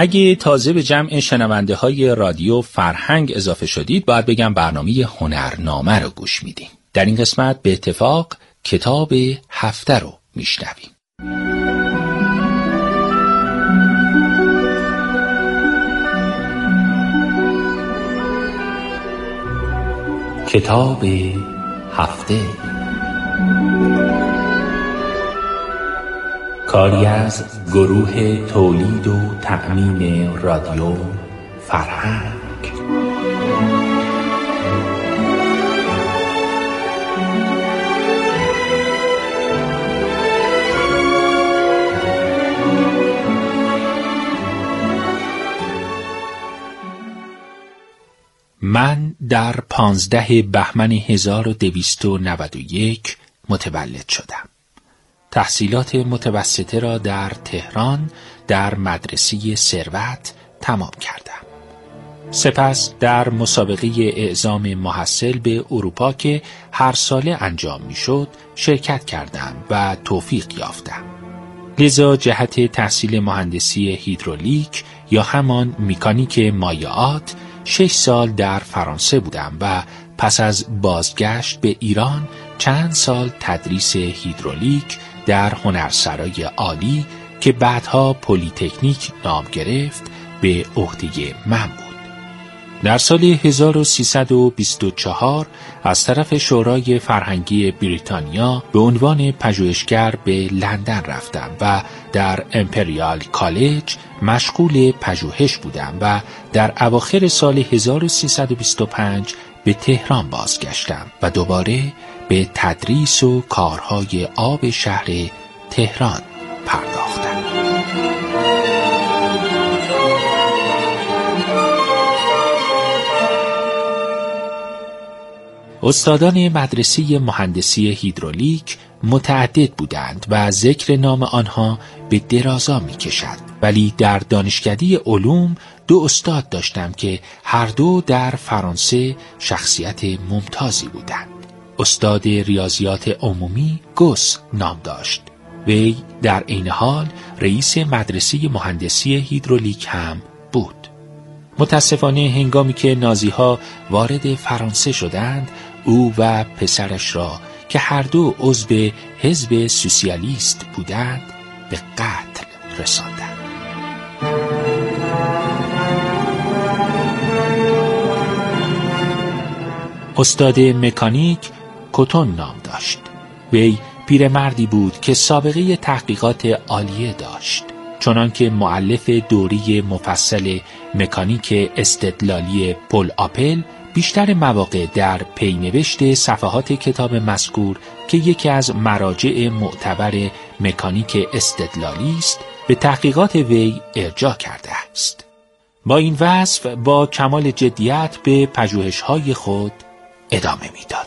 اگه تازه به جمع شنونده های رادیو فرهنگ اضافه شدید، باید بگم برنامه هنرنامه رو گوش میدیم. در این قسمت به اتفاق کتاب هفته رو میشنویم. کتاب هفته، کاری از گروه تولید و تأمین رادیو فرهنگ. من در 15 بهمن 1291 متولد شدم. تحصیلات متوسطه را در تهران در مدرسه ثروت تمام کردم. سپس در مسابقه اعزام محصل به اروپا که هر ساله انجام میشد شرکت کردم و توفیق یافتم. لذا جهت تحصیل مهندسی هیدرولیک یا همان مکانیک مایعات 6 سال در فرانسه بودم و پس از بازگشت به ایران چند سال تدریس هیدرولیک در هنرسرای عالی که بعدها پلی‌تکنیک نام گرفت به عهده من بود. در سال 1324 از طرف شورای فرهنگی بریتانیا به عنوان پژوهشگر به لندن رفتم و در امپریال کالج مشغول پژوهش بودم و در اواخر سال 1325 به تهران بازگشتم و دوباره به تدریس و کارهای آب شهر تهران پرداختم. استادان مدرسه مهندسی هیدرولیک متعدد بودند و ذکر نام آنها به درازا می کشد، ولی در دانشکده علوم 2 استاد داشتم که هر دو در فرانسه شخصیت ممتازی بودند. استاد ریاضیات عمومی گوس نام داشت. وی در عین حال رئیس مدرسه مهندسی هیدرولیک هم بود. متاسفانه هنگامی که نازی‌ها وارد فرانسه شدند، او و پسرش را که هر دو عضو حزب سوسیالیست بودند به قتل رساندند. استاد مکانیک کوتون نام داشت. وی پیرمردی بود که سابقه تحقیقات عالیه داشت، چنانکه مؤلف دوره مفصل مکانیک استدلالی پل آپل بیشتر مواقع در پینوشت صفحات کتاب مذکور که یکی از مراجع معتبر مکانیک استدلالی است به تحقیقات وی ارجاع کرده است. با این وصف با کمال جدیت به پژوهش‌های خود ادامه می‌داد.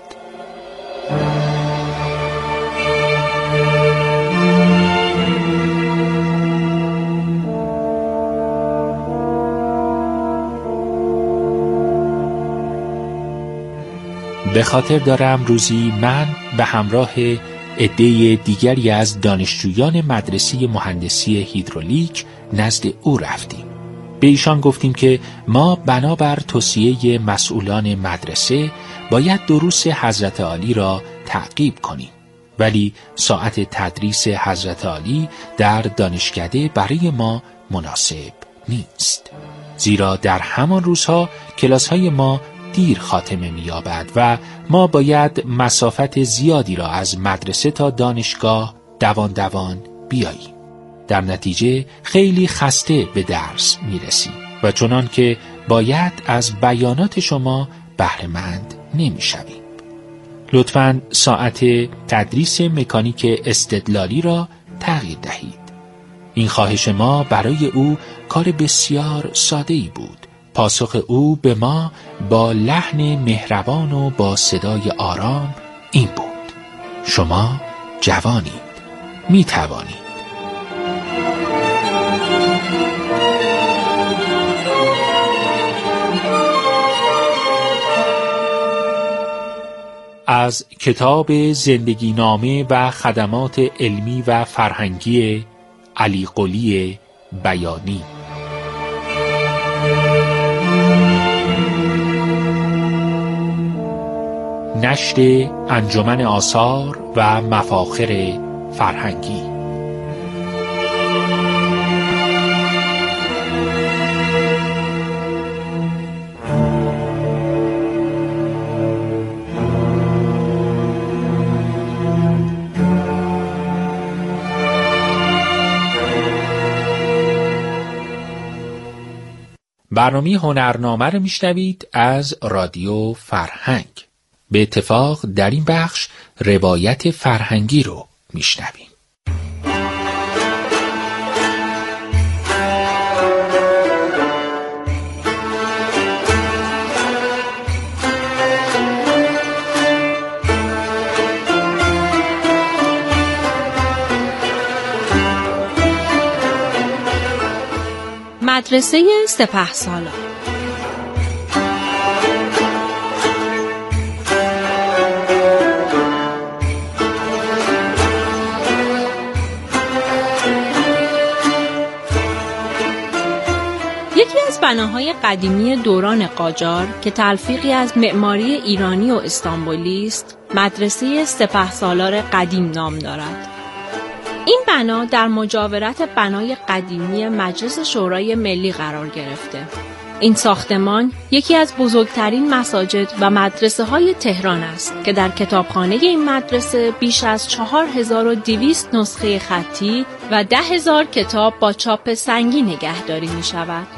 به خاطر دارم روزی من به همراه عده دیگری از دانشجویان مدرسه مهندسی هیدرولیک نزد او رفتیم. به ایشان گفتیم که ما بنابر توصیه مسئولان مدرسه باید دروس حضرت عالی را تعقیب کنیم، ولی ساعت تدریس حضرت عالی در دانشکده برای ما مناسب نیست، زیرا در همان روزها کلاس‌های ما دیر خاتمه می‌یابد و ما باید مسافت زیادی را از مدرسه تا دانشگاه دوان بیاییم. در نتیجه خیلی خسته به درس می‌رسیم و چنان که باید از بیانات شما بهره‌مند نمی‌شویم. لطفاً ساعت تدریس مکانیک استدلالی را تغییر دهید. این خواهش ما برای او کار بسیار ساده‌ای بود. پاسخ او به ما با لحن مهربان و با صدای آرام این بود: شما جوانید، می توانید. از کتاب زندگی نامه و خدمات علمی و فرهنگی علی قلی بیانی. نشر انجمن آثار و مفاخر فرهنگی. برنامه هنرنامه رو میشنوید از رادیو فرهنگ. به اتفاق در این بخش روایت فرهنگی رو میشنویم. مدرسه سپهسالار. یکی از بناهای قدیمی دوران قاجار که تلفیقی از معماری ایرانی و استانبولی است، مدرسه سپهسالار قدیم نام دارد. این بنا در مجاورت بنای قدیمی مجلس شورای ملی قرار گرفته. این ساختمان یکی از بزرگترین مساجد و مدرسه‌های تهران است که در کتابخانه این مدرسه بیش از 4200 نسخه خطی و 10,000 کتاب با چاپ سنگی نگهداری می‌شود.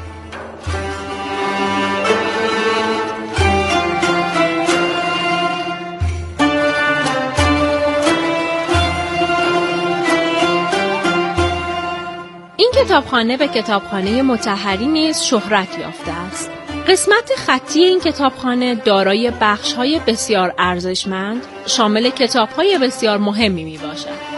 کتابخانه به کتابخانه مطهری نیز شهرت یافته است. قسمت خطی این کتابخانه دارای بخش‌های بسیار ارزشمند، شامل کتاب‌های بسیار مهمی میباشد.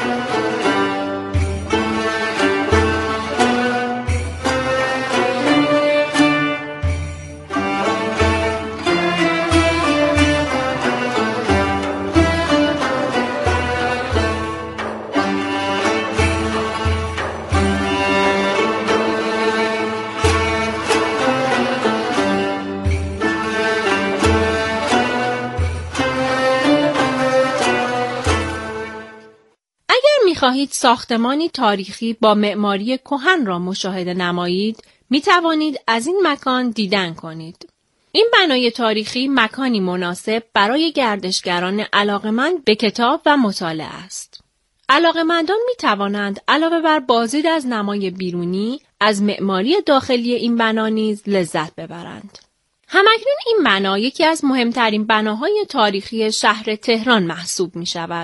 خواهید ساختمانی تاریخی با معماری کهن را مشاهده نمایید، می توانید از این مکان دیدن کنید. این بنای تاریخی مکانی مناسب برای گردشگران علاقه‌مند به کتاب و مطالعه است. علاقه‌مندان می توانند علاوه بر بازدید از نمای بیرونی، از معماری داخلی این بنا نیز لذت ببرند. همکنون این بنا یکی از مهمترین بناهای تاریخی شهر تهران محسوب می شود.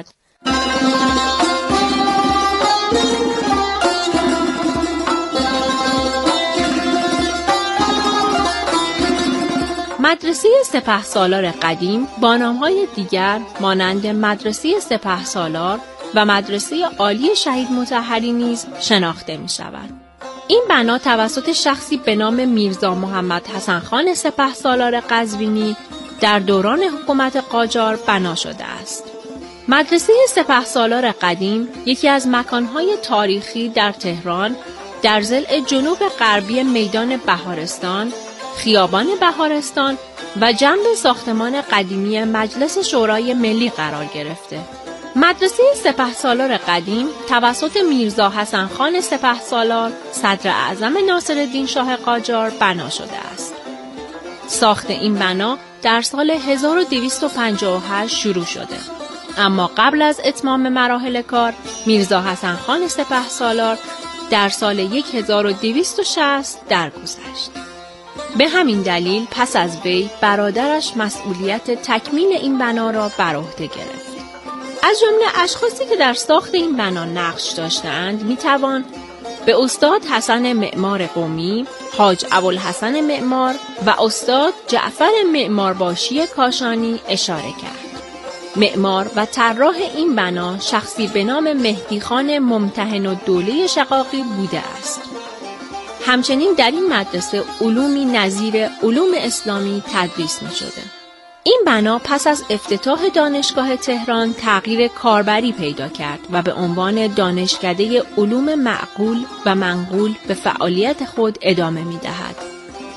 مدرسه سپهسالار قدیم با نام‌های دیگر مانند مدرسه سپهسالار و مدرسه عالی شهید مطهری نیز شناخته می‌شود. این بنا توسط شخصی به نام میرزا محمد حسن خان سپهسالار قزوینی در دوران حکومت قاجار بنا شده است. مدرسه سپهسالار قدیم یکی از مکان‌های تاریخی در تهران در ضلع جنوب غربی میدان بهارستان، خیابان بهارستان و جنب ساختمان قدیمی مجلس شورای ملی قرار گرفته. مدرسه سپهسالار قدیم توسط میرزا حسن خان سپهسالار صدر اعظم ناصرالدین شاه قاجار بنا شده است. ساخت این بنا در سال 1258 شروع شده، اما قبل از اتمام مراحل کار میرزا حسن خان سپهسالار در سال 1260 درگذشت. به همین دلیل پس از وی برادرش مسئولیت تکمیل این بنا را بر عهده گرفت. از جمله اشخاصی که در ساخت این بنا نقش داشتند میتوان به استاد حسن معمار قمی، حاج ابوالحسن معمار و استاد جعفر معمارباشی کاشانی اشاره کرد. معمار و طراح این بنا شخصی به نام مهدی خان ممتحن الدوله شقاقی بوده است. همچنین در این مدرسه علومی نظیر علوم اسلامی تدریس می شده. این بنا پس از افتتاح دانشگاه تهران تغییر کاربری پیدا کرد و به عنوان دانشکده علوم معقول و منقول به فعالیت خود ادامه می دهد.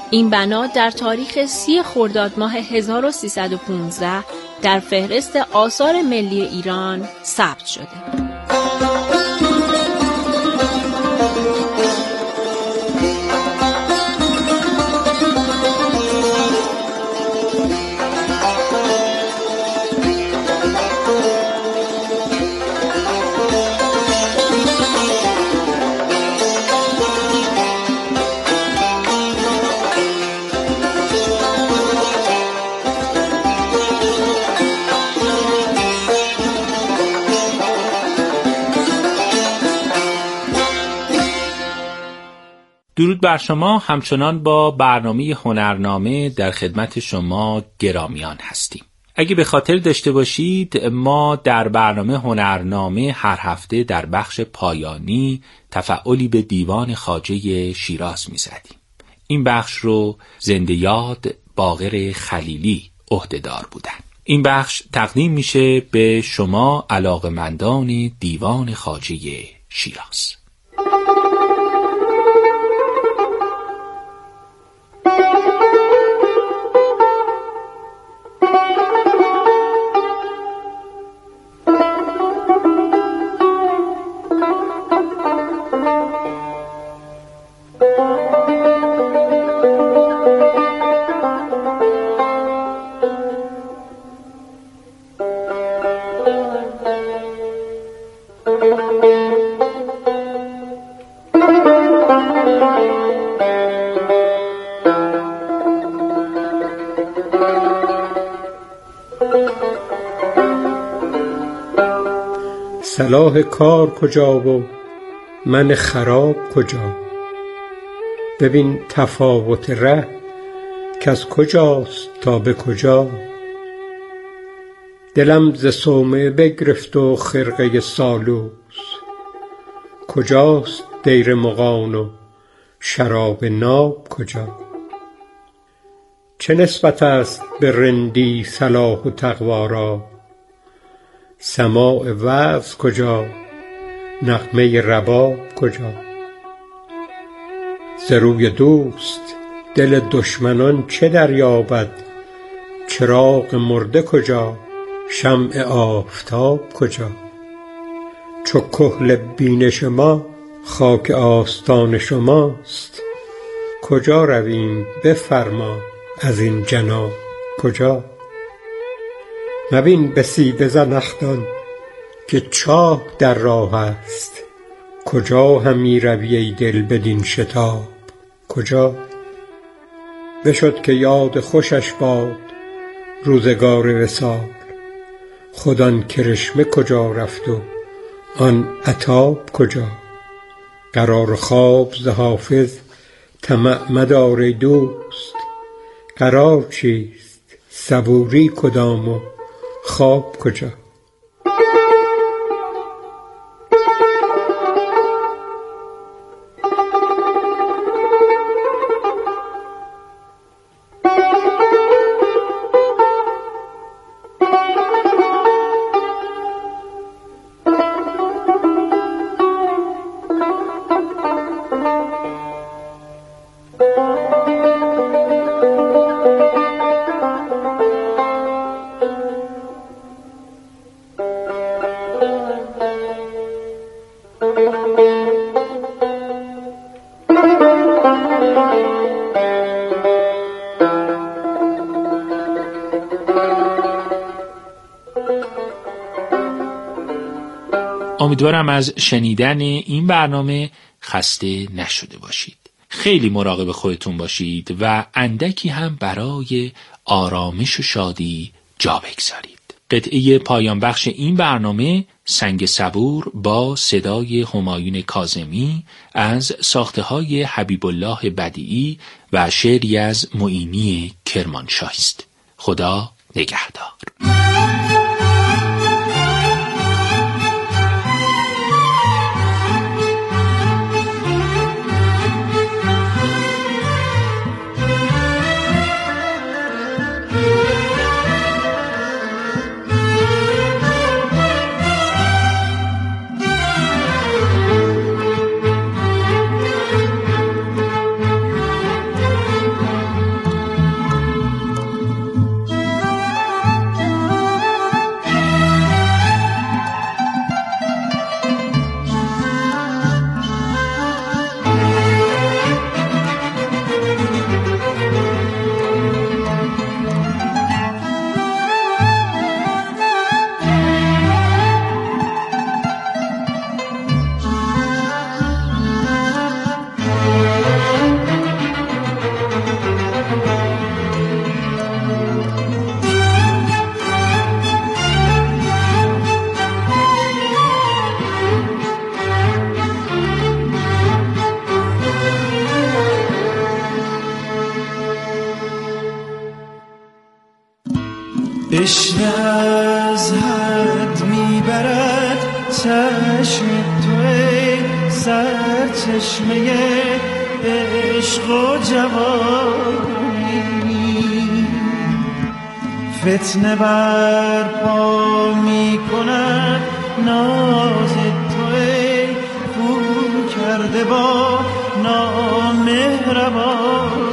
این بنا در تاریخ 30 خرداد ماه 1315 در فهرست آثار ملی ایران ثبت شده. درود بر شما. همچنان با برنامه هنرنامه در خدمت شما گرامیان هستیم. اگه به خاطر داشته باشید ما در برنامه هنرنامه هر هفته در بخش پایانی تفعلی به دیوان خواجه شیراز می‌زدیم. این بخش رو زنده یاد باقر خلیلی عهده‌دار بودن. این بخش تقدیم میشه به شما علاقه‌مندان دیوان خواجه شیراز. صلاح کار کجا و من خراب کجا؟ ببین تفاوت ره که از کجاست تا به کجا. دلم ز صومعه بگرفت و خرقه سالوس، کجاست دیر مغان و شراب ناب کجا؟ چه نسبت است به رندی صلاح و تقوا را؟ سماع وعظ کجا؟ نغمه رباب کجا؟ ز روی دوست دل دشمنان چه دریابد؟ چراغ مرده کجا؟ شمع آفتاب کجا؟ چو کحل بینش ما خاک آستان شماست، کجا رویم بفرما از این جناب کجا؟ مبین به سیب زنخدان که چاه در راه است، کجا همی روی ای دل بدین شتاب کجا؟ بشد که یاد خوشش باد روزگار وصال، خود آن کرشمه کجا رفت و آن عتاب کجا؟ قرار خواب ز حافظ طمع مدار ای دوست، قرار چیست صبوری کدام و خواب کجا؟ امیدوارم از شنیدن این برنامه خسته نشده باشید. خیلی مراقب خودتون باشید و اندکی هم برای آرامش و شادی جا بگذارید. قطعه پایان بخش این برنامه سنگ صبور با صدای همایون کاظمی از ساخته‌های حبیب الله بدیعی و شعری از معینی کرمانشاهی است. خدا نگهدار. عشق از حد میبرد چشم توی سرچشمه عشق و جوانی، فتنه برپا میکند ناز توی خو کرده با نامهربانی.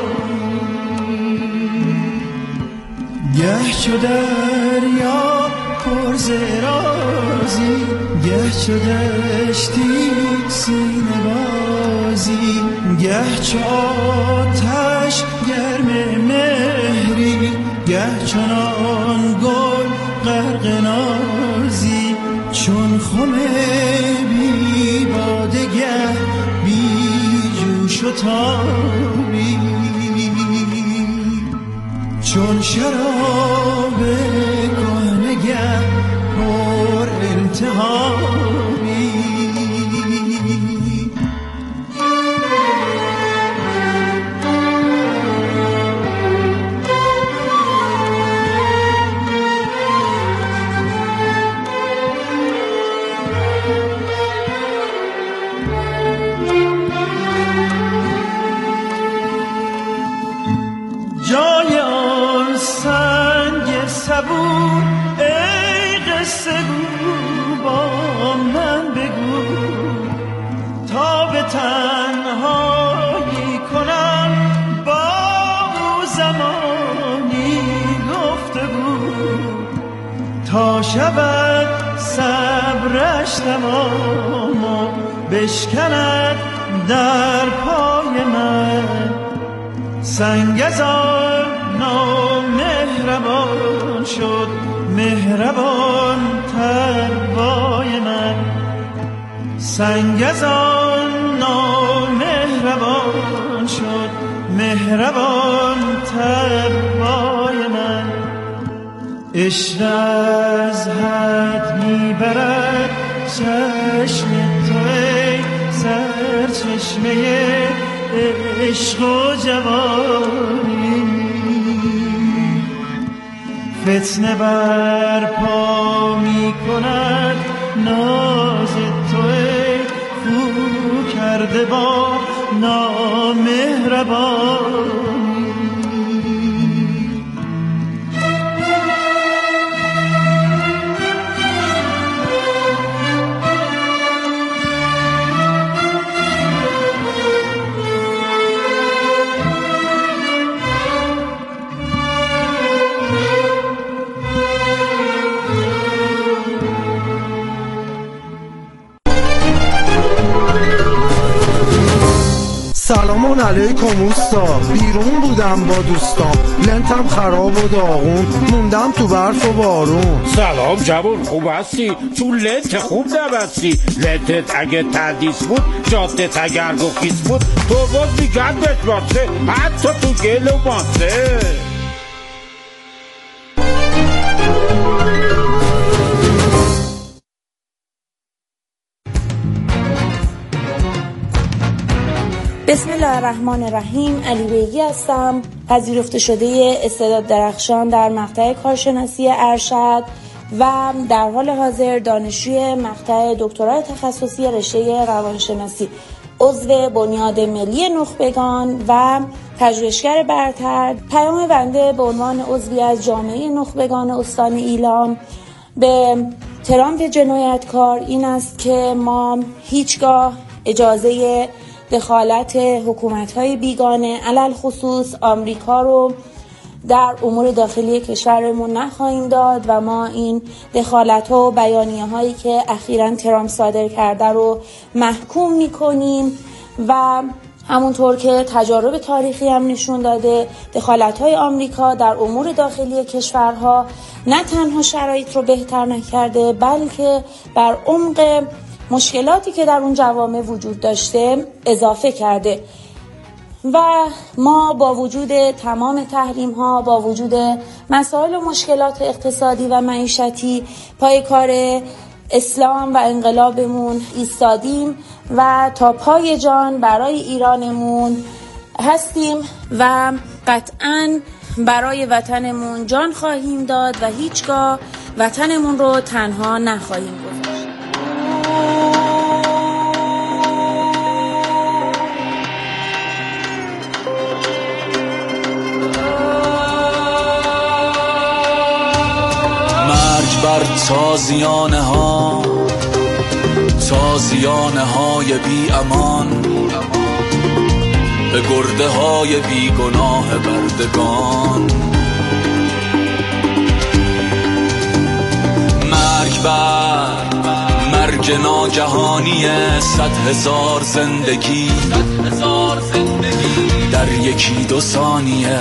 گه چو دریا پر ز رازی، گه چو دشتی سینه بازی، گه چو آتش گرم مهری، گه چنان گل غرق نازی، چون خم بی باده گه بی جوش و تابی، چون شراب کهنه پر التهابی. جای آن سنگ صبور ای قصه گو با من بگو، تا به تنهایی کنم با او زمانی گفتگو، تا شود صبرش تمام و بشکند در پای من، سنگ از آن نامهربان شد مهربان تر بای من، سنگ از آن نامهربان شد مهربان تر بای من. عشق از حد میبرد چشم توی سرچشمه عشق و جوانی، فتنه برپا میکند ناز توی خو کرده با نامهربانی. سلام علیکم اوستا، بیرون بودم با دوستام، لنتم خراب و داغون، موندم تو برف و بارون. سلام جوان، خوب هستی؟ تو لنت خوب نبستی؟ لنتت اگه تردیس بود، جادت اگر گخیس بود، تو باز میگن بشماسه حتی تو گل و ماسه. بسم الله الرحمن الرحیم. علی بیگی هستم، پذیرفته شده استعداد درخشان در مقطع کارشناسی ارشد و در حال حاضر دانشجوی مقطع دکترای تخصصی رشته روانشناسی، عضو بنیاد ملی نخبگان و پژوهشگر برتر. پیام بنده به عنوان عضوی از جامعه نخبگان استان ایلام به ترامپ جنایتکار این است که ما هیچگاه اجازه دخالت حکومت‌های بیگانه علل خصوص آمریکا رو در امور داخلی کشورمون نخواهیم داد و ما این دخالت‌ها و بیانیه‌هایی که اخیراً ترامپ صادر کرده رو محکوم می‌کنیم و همونطور که تجارب تاریخی هم نشون داده دخالت‌های آمریکا در امور داخلی کشورها نه تنها شرایط رو بهتر نکرده بلکه بر عمق مشکلاتی که در اون جوامع وجود داشته اضافه کرده و ما با وجود تمام تحریم ها، با وجود مسائل و مشکلات اقتصادی و معیشتی پای کار اسلام و انقلابمون ایستادیم و تا پای جان برای ایرانمون هستیم و قطعاً برای وطنمون جان خواهیم داد و هیچگاه وطنمون رو تنها نخواهیم گذاشت. مرگ بر تازیانه ها، تازیانه های بی امان، به گرده های بی گناه بردگان. مرگ بر مرگ ناگهانی 100,000 زندگی در یکی دو ثانیه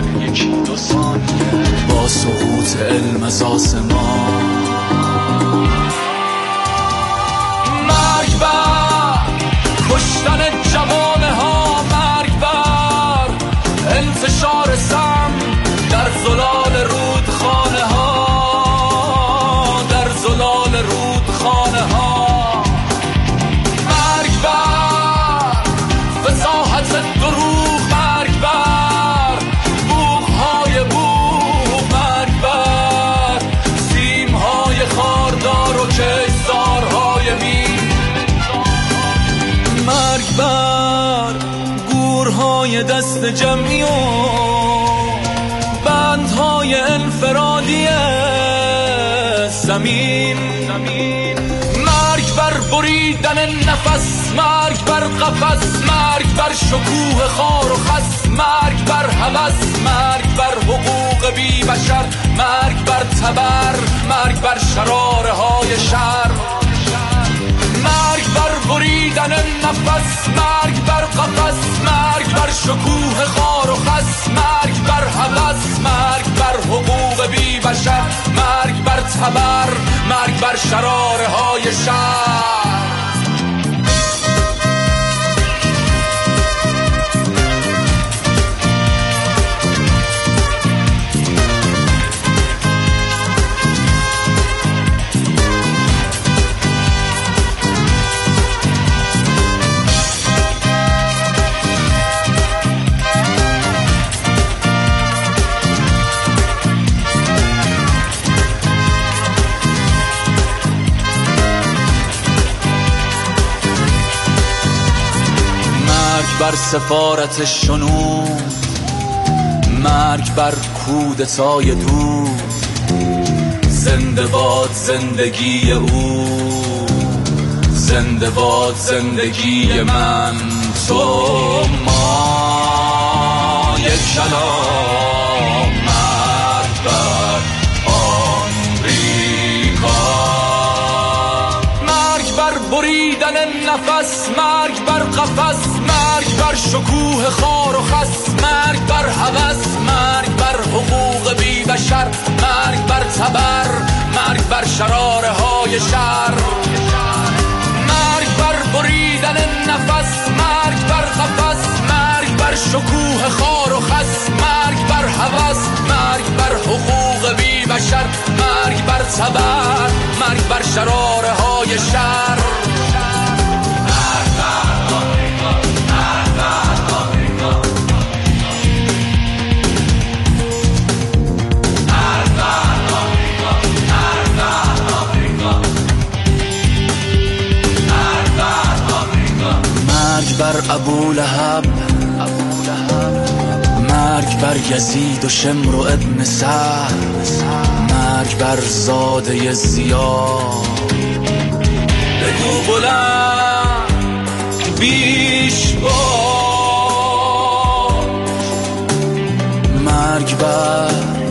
با سقوط علم از آسمان. مرگ بر کشتن جوانه ها، مرگ بر انتشار سم در زلال رودخانه ها، در زلال رودخانه ها. مرگ بر فصاحت دروغ، مرگ بر بوق‌های بوق، مرگ بر سیم‌های خاردار و کشتارهای مین. مرگ بر گورهای دست جمعی و بندهای انفرادی زمین. مرگ بر بریدن نفس، مرگ بر قفس، مرگ بر شکوه خار و خس، مرگ بر هوس، مرگ بر حقوق بی بشر، مرگ بر تبر، مرگ بر شراره های شر. مرگ بر بریدن نفس، مرگ بر قفس، مرگ بر شکوه خار و خس، مرگ بر هوس، مرگ بر حقوق بی بشر، مرگ بر تبر، مرگ بر شراره های شر. بر سفارت شنود، مرگ بر کودتای دود، زنده باد زندگی او، زنده باد زندگی من، تو ما یک کلام. مرگ بر آمریکا، مرگ بر بریدن نفس، مرگ بر قفس، مرگ بر شکوه خار و خس، مرگ بر هوس، مرگ بر حقوق بی بشر، مرگ بر تبر، مرگ بر شراره های شر. مرگ بر بریدن نفس، مرگ بر قفس، مرگ بر شکوه خار و خس، مرگ بر هوس، مرگ بر حقوق بی بشر، مرگ بر تبر، مرگ بر شراره های شر. مرگ بر ابولهب، مرگ بر یزید و شمر و ابن سعد، مرگ بر زاده زیاد. بگو بلند بیش باد، مرگ بر